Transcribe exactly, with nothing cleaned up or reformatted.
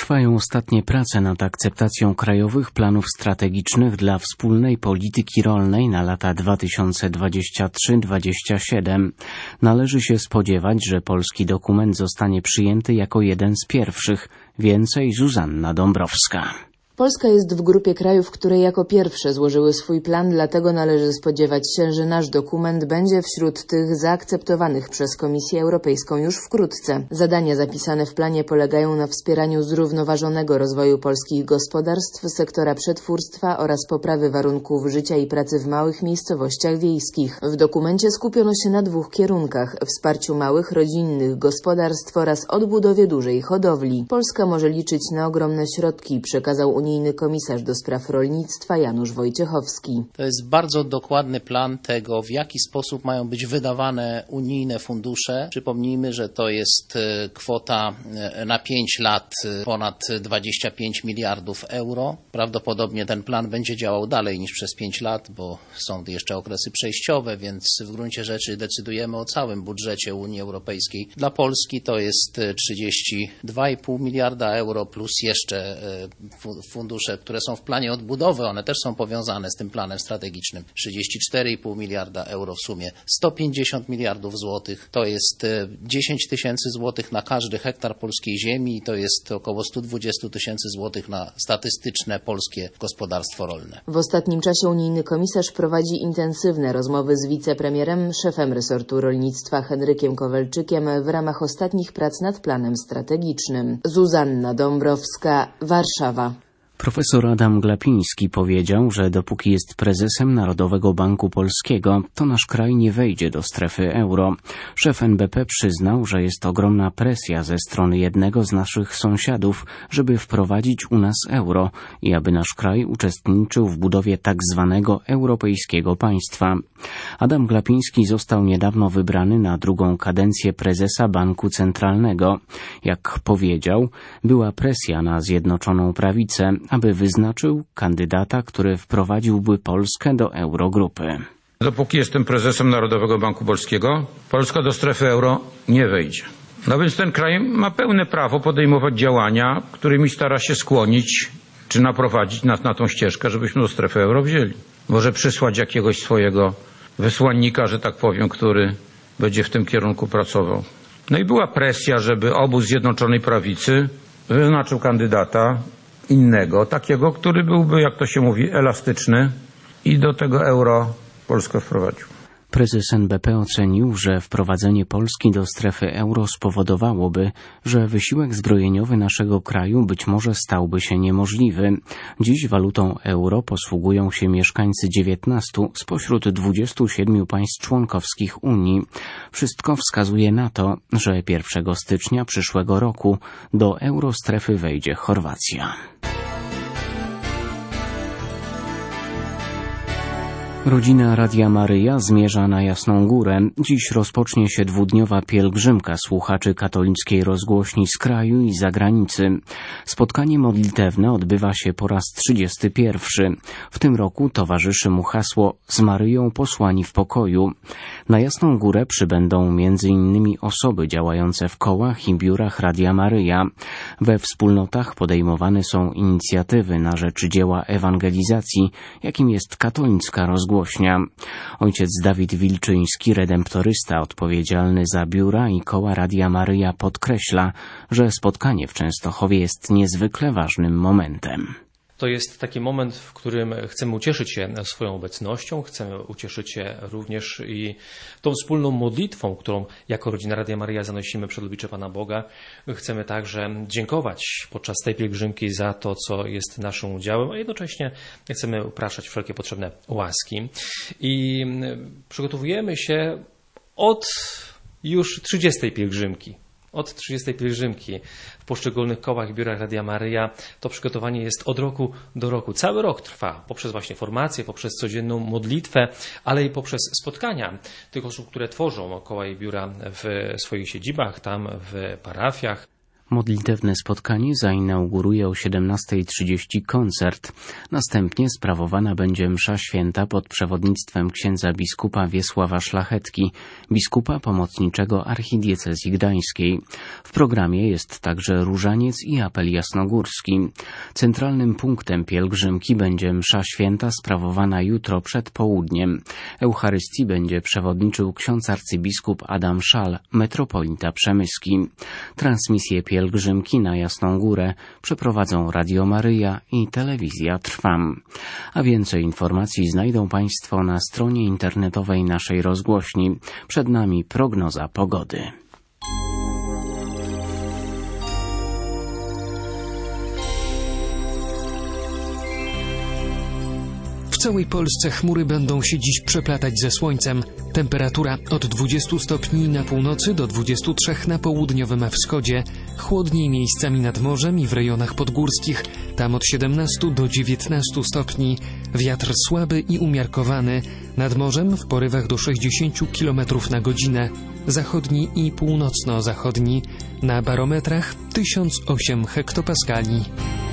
Trwają ostatnie prace nad akceptacją krajowych planów strategicznych dla wspólnej polityki rolnej na lata dwa tysiące dwudziesty trzeci do dwudziestego siódmego. Należy się spodziewać, że polski dokument zostanie przyjęty jako jeden z pierwszych. Więcej Zuzanna Dąbrowska. Polska jest w grupie krajów, które jako pierwsze złożyły swój plan, dlatego należy spodziewać się, że nasz dokument będzie wśród tych zaakceptowanych przez Komisję Europejską już wkrótce. Zadania zapisane w planie polegają na wspieraniu zrównoważonego rozwoju polskich gospodarstw, sektora przetwórstwa oraz poprawy warunków życia i pracy w małych miejscowościach wiejskich. W dokumencie skupiono się na dwóch kierunkach: wsparciu małych, rodzinnych gospodarstw oraz odbudowie dużej hodowli. Polska może liczyć na ogromne środki, przekazał Unijny komisarz do spraw rolnictwa Janusz Wojciechowski. To jest bardzo dokładny plan tego, w jaki sposób mają być wydawane unijne fundusze. Przypomnijmy, że to jest kwota na pięć lat ponad dwadzieścia pięć miliardów euro. Prawdopodobnie ten plan będzie działał dalej niż przez pięć lat, bo są jeszcze okresy przejściowe, więc w gruncie rzeczy decydujemy o całym budżecie Unii Europejskiej. Dla Polski to jest trzydzieści dwa i pół miliarda euro plus jeszcze fundusze, które są w planie odbudowy, one też są powiązane z tym planem strategicznym. trzydzieści cztery i pół miliarda euro w sumie. sto pięćdziesiąt miliardów złotych to jest dziesięć tysięcy złotych na każdy hektar polskiej ziemi i to jest około sto dwadzieścia tysięcy złotych na statystyczne polskie gospodarstwo rolne. W ostatnim czasie unijny komisarz prowadzi intensywne rozmowy z wicepremierem, szefem resortu rolnictwa Henrykiem Kowalczykiem w ramach ostatnich prac nad planem strategicznym. Zuzanna Dąbrowska, Warszawa. Profesor Adam Glapiński powiedział, że dopóki jest prezesem Narodowego Banku Polskiego, to nasz kraj nie wejdzie do strefy euro. Szef N B P przyznał, że jest ogromna presja ze strony jednego z naszych sąsiadów, żeby wprowadzić u nas euro i aby nasz kraj uczestniczył w budowie tak zwanego europejskiego państwa. Adam Glapiński został niedawno wybrany na drugą kadencję prezesa Banku Centralnego. Jak powiedział, była presja na Zjednoczoną Prawicę, aby wyznaczył kandydata, który wprowadziłby Polskę do Eurogrupy. Dopóki jestem prezesem Narodowego Banku Polskiego, Polska do strefy euro nie wejdzie. No więc ten kraj ma pełne prawo podejmować działania, którymi stara się skłonić czy naprowadzić nas na tą ścieżkę, żebyśmy do strefy euro wzięli. Może przysłać jakiegoś swojego wysłannika, że tak powiem, który będzie w tym kierunku pracował. No i była presja, żeby obóz Zjednoczonej Prawicy wyznaczył kandydata innego, takiego, który byłby, jak to się mówi, elastyczny i do tego euro Polskę wprowadził. Prezes N B P ocenił, że wprowadzenie Polski do strefy euro spowodowałoby, że wysiłek zbrojeniowy naszego kraju być może stałby się niemożliwy. Dziś walutą euro posługują się mieszkańcy dziewiętnastu spośród dwudziestu siedmiu państw członkowskich Unii. Wszystko wskazuje na to, że pierwszego stycznia przyszłego roku do eurostrefy wejdzie Chorwacja. Rodzina Radia Maryja zmierza na Jasną Górę. Dziś rozpocznie się dwudniowa pielgrzymka słuchaczy katolickiej rozgłośni z kraju i zagranicy. Spotkanie modlitewne odbywa się po raz trzydziesty pierwszy. W tym roku towarzyszy mu hasło „Z Maryją posłani w pokoju”. Na Jasną Górę przybędą między innymi osoby działające w kołach i biurach Radia Maryja. We wspólnotach podejmowane są inicjatywy na rzecz dzieła ewangelizacji, jakim jest katolicka rozgłośnia. Ojciec Dawid Wilczyński, redemptorysta odpowiedzialny za biura i koła Radia Maryja, podkreśla, że spotkanie w Częstochowie jest niezwykle ważnym momentem. To jest taki moment, w którym chcemy ucieszyć się swoją obecnością, chcemy ucieszyć się również i tą wspólną modlitwą, którą jako rodzina Radia Maryja zanosimy przed oblicze Pana Boga. Chcemy także dziękować podczas tej pielgrzymki za to, co jest naszym udziałem, a jednocześnie chcemy upraszczać wszelkie potrzebne łaski. I przygotowujemy się od już trzydziestej pielgrzymki. Od trzydziestej pielgrzymki w poszczególnych kołach i biurach Radia Maryja to przygotowanie jest od roku do roku. Cały rok trwa poprzez właśnie formację, poprzez codzienną modlitwę, ale i poprzez spotkania tych osób, które tworzą koła i biura w swoich siedzibach, tam w parafiach. Modlitewne spotkanie zainauguruje o siedemnastej trzydzieści koncert. Następnie sprawowana będzie msza święta pod przewodnictwem księdza biskupa Wiesława Szlachetki, biskupa pomocniczego archidiecezji gdańskiej. W programie jest także różaniec i apel jasnogórski. Centralnym punktem pielgrzymki będzie msza święta sprawowana jutro przed południem. Eucharystii będzie przewodniczył ksiądz arcybiskup Adam Szal, metropolita przemyski. Transmisję pielgrzymki na Jasną Górę przeprowadzą Radio Maryja i Telewizja Trwam. A więcej informacji znajdą Państwo na stronie internetowej naszej rozgłośni. Przed nami prognoza pogody. W całej Polsce chmury będą się dziś przeplatać ze słońcem. Temperatura od dwudziestu stopni na północy do dwudziestu trzech na południowym wschodzie. Chłodniej miejscami nad morzem i w rejonach podgórskich, tam od siedemnastu do dziewiętnastu stopni. Wiatr słaby i umiarkowany. Nad morzem w porywach do sześćdziesięciu kilometrów na godzinę. Zachodni i północno-zachodni. Na barometrach tysiąc osiem hektopaskali.